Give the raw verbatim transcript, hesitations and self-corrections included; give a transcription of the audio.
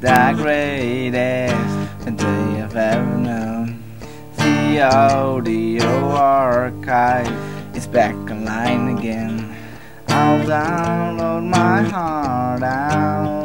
the greatest day I've ever known. The audio archive is back online again. I'll download my heart out.